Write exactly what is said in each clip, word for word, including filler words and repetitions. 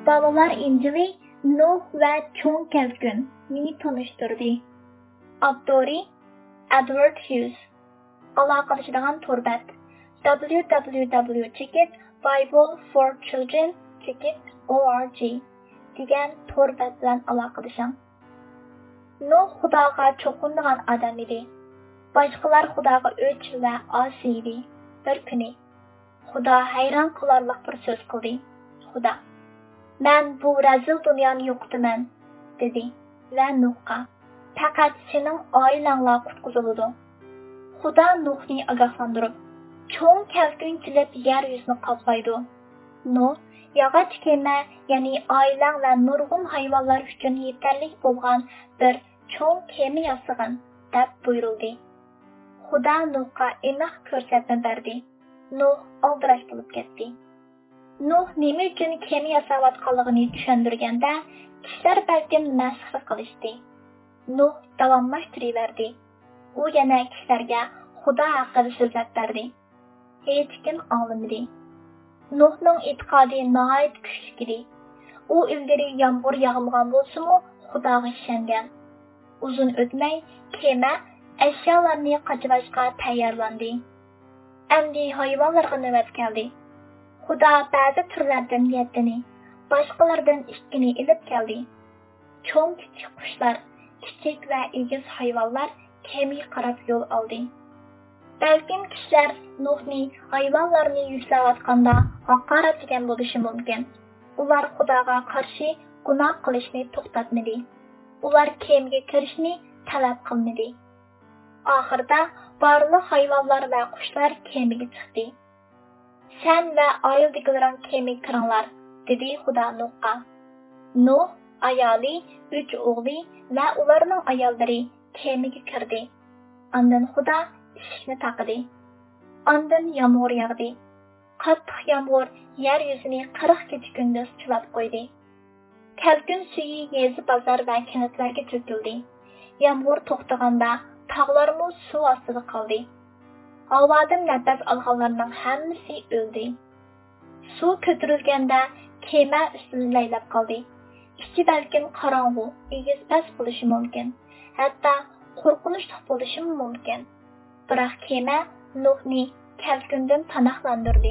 Balalar İncili Nuh ve Çoğun Kevkün meni tanıştırdı. Abdori Edward Hughes. Alaqalashadigan torbet w w w chekit bible for children chekit org degan torbet bilan aloqalashing. Nuh Xudoga cho'qinadigan odam edi. Boshqalar Xudoga o'ch va osi edi. Bir kuni Xudo hayron qolarliq bir so'z qildi. Xudo: "Men bu razil dunyoni yo'qotaman", dedi va Nuhga: "Faqat sening oilanglar qutqiziladi." Xudo Nuhni ogohlantirib, cho'ng kavkun kelib yer yuzini qoplaydi. Nuh yog'och kema, ya'ni oilang va nurg'un hayvonlar uchun yetarli bo'lgan bir cho'ng kema yasag'in, deb buyurildi. Xudo Nuhga aniq ko'rsatma berdi. Nuh aldirash bo'lib ketdi. Nuh nima uchun kema yasayotganligini tushundirganda, kishilar balkim masxara qilishdi. Nuh davomlashtiraverdi. U yana kishilarga Xudo haqida so'zlab berdi. Hech kim anglamadi. Nuhning e'tiqodi nihoyat kuchli edi. U ilgari yomg'ir yog'magan bo'lsa-mu, Xudoga ishongan. Uzun o'tmay kema ashyolarni qachirishga tayyorlandi. Endi hayvonlarga navbat keldi. Xudo ba'zi turlardan yettini, boshqalardan ikkini ilib keldi. Cho'ng kichik qushlar, kichik va egiz hayvonlar kemaga qarab yo'l oldi. Balkim kishilar Nuhni hayvonlarni yuklayotganda haqoratlagan bo'lishi mumkin. Ular Xudoga qarshi gunoh qilishni to'xtatmadi. Ular kemaga kirishni talab qilmadi. Oxirida barliq hayvonlar va qushlar kemaga chiqdi. "Sen va oildagilaring kemaga kiringlar", dedi Xudo Nuhga. Nuh, ayoli, uch o'g'li va ularning ayollari kemaga kirdi. Ondan Xudo eshikni taqidi. Ondan yomg'ir yog'di. Qattiq yomg'ir yer yuzini qirq kecha kunduz chulab qo'ydi. Kalkun suyi yezi bozor va kanatlarga to'kildi. Yomg'ir to'xtaganda tog'larmi suv ostida qoldi. Havodan nafas olganlarning hammasi o'ldi. Suv ko'tarilganda kema ustida laylab qoldi. Ichi balkim qorong'u, egiz past bo'lishi mumkin. Hatto qo'rqinchli bo'lishi mumkin. Biroq kema Nuhni kalkundan panohlantirdi.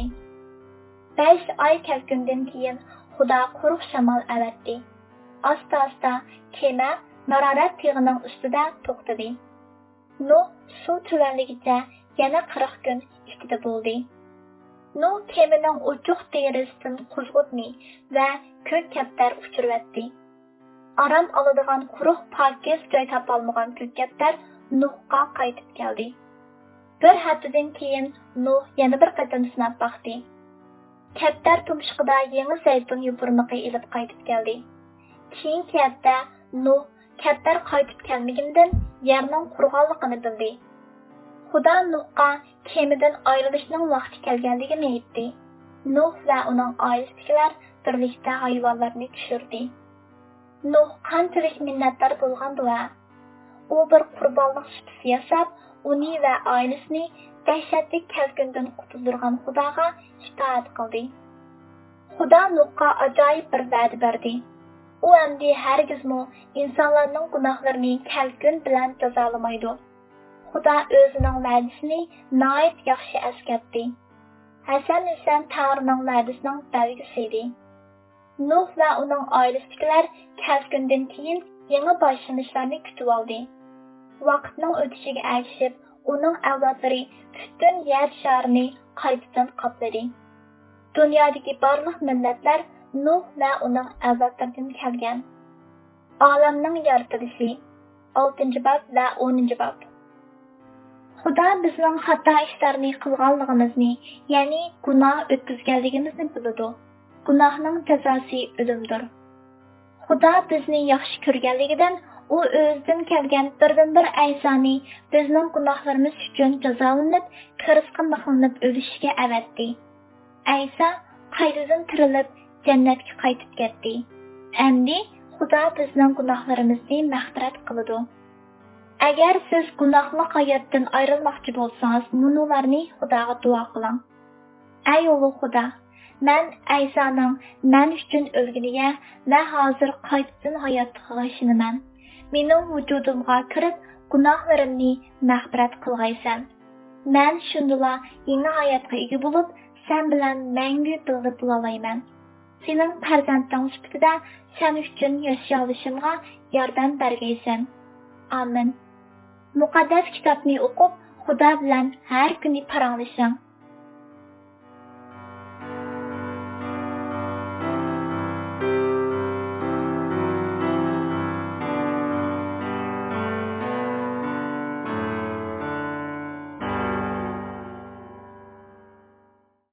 besh oy kalkundan keyin Xudo quruq shamol avatdi. Asta-asta kema Nararat tog'ining ustida to'xtadi. Nuh suv tuvanligicha yana qirq kun ichida bo'ldi. Nuh kemaning uchuq terisidan quzg'utni va ko'k kaptar uchirvatdi. Aram oladigan quruq pokiz joy topolmagan ko'k kaptar Nuhga qaytib keldi. Bir haftadan keyin Nuh yana bir qatam sinab baxdi. Kaptar tumshuqida yangi zaytun yupurmiqi ilib qaytib keldi. Keyingi hafta Nuh kaptar qaytib kelmagandan yerning qurg'onligini bildi. Xudo Nuhga kemadan ayrilishning vaqti kelganligini aytdi. Nuh va uning oilasidagilar birlikda hayvonlarni tushirdi. Nuh qanchalik minnatdor bo'lgandi-va u bir qurbonlik supisi yasab, uni va oilasini dahshatli kalkundan qutuldirgan Xudoga itoat qildi. Xudo Nuhga ajoyib bir va'da berdi. U endi hargizmi insonlarning gunohlarini kalkun bilan jazolamaydi. Xudo o'zining va'dasini nihoyat yaxshi eslatdi. Hasan Husan Tangrining va'dasining belgisi edi. Nuh va uning oilasidagilar kalkundan keyin yangi boshlanishlarni kutib oldi. Vaqtning o'tishiga ergashib, uning avlodlari butun yer sharini qaytadan qopladi. Dunyodagi barliq millatlar Nuh va uning avlodlaridan kelgan. Olamning yaratilishi oltinchi bob va o'ninchi bob. Xudo bizning xato ishlarni qilganligimizni, ya'ni gunoh o'tkazganligimizni biladi. Gunohning jazosi o'limdir. Xudo bizni yaxshi ko'rganligidan u o'zidan kelgan birdan-bir Aysoni bizning gunohlarimiz uchun jazolanib, kirisqa mixlanib o'lishiga avatdi. Ayso qaytadan tirilib jannatga qaytib ketdi. Endi Xudo bizning gunohlarimizni mag'firat qiladi. Agar siz gunohli hayotdan ayrilmoqchi bo'lsangiz, munolarni Xudoga duo qiling. Ey ulug' Xudo, Mən Əysanın mən üçün ölgünüge və hazır qaytadan hayatlığa işinimən. Mening vücudumga kirib, günahlarımni məğfirat qılğaysan. Mən şundula yeni hayatqa ega bo'lib, sen bilan мәңгі birga bo'lalayman. Sening farzanding sifatida sen uchun yashashimga yordam bergaysan. Amin. Muqaddas kitobni o'qib, Xudo bilan har kuni paranglashing.